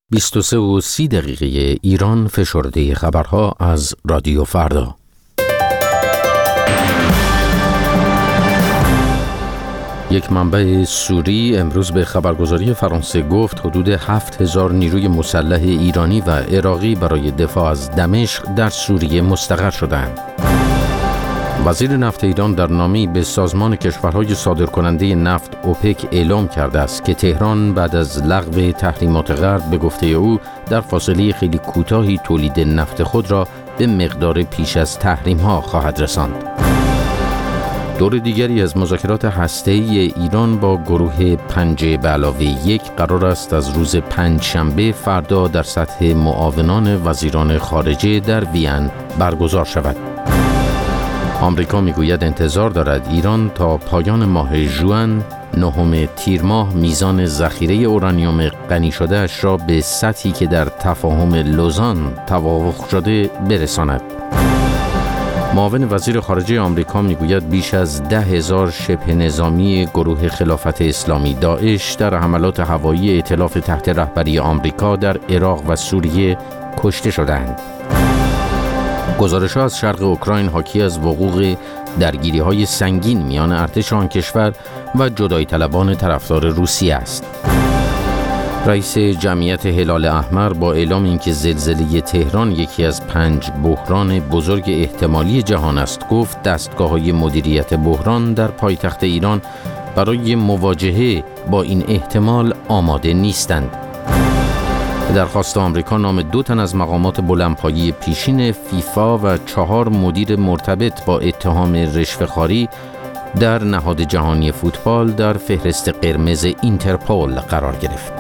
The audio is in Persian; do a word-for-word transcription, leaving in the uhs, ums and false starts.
بیست و سه و سی دقیقه ایران، فشرده خبرها از رادیو فردا. یک منبع سوری امروز به خبرگزاری فرانسه گفت حدود هفت هزار نیروی مسلح ایرانی و عراقی برای دفاع از دمشق در سوریه مستقر شدند. وزیر نفت ایران در نامه‌ای به سازمان کشورهای صادرکننده نفت اوپک اعلام کرده است که تهران بعد از لغو تحریمات غرب به گفته او در فاصله خیلی کوتاهی تولید نفت خود را به مقدار پیش از تحریم‌ها خواهد رساند. دور دیگری از مذاکرات هسته‌ای ایران با گروه پنجه به علاوه یک قرار است از روز پنجشنبه فردا در سطح معاونان وزیران خارجه در وین برگزار شود. آمریکا میگوید انتظار دارد ایران تا پایان ماه ژوئن نهم تیر ماه میزان ذخیره اورانیوم غنی شده اش را به سطحی که در تفاهم لوزان توافق شده برساند. معاون وزیر خارجه آمریکا میگوید بیش از ده هزار شبه نظامی گروه خلافت اسلامی داعش در حملات هوایی ائتلاف تحت رهبری آمریکا در عراق و سوریه کشته شدند. گزارش‌ها از شرق اوکراین حاکی از وقوع درگیری‌های سنگین میان ارتش آن کشور و جدایی طلبان طرفدار روسیه است. رئیس جمعیت هلال احمر با اعلام اینکه زلزله تهران یکی از پنج بحران بزرگ احتمالی جهان است، گفت دستگاه‌های مدیریت بحران در پایتخت ایران برای مواجهه با این احتمال آماده نیستند. درخواست آمریکا نام دو تن از مقامات بلندپایه پیشین فیفا و چهار مدیر مرتبط با اتهام رشوه‌خواری در نهاد جهانی فوتبال در فهرست قرمز اینترپول قرار گرفت.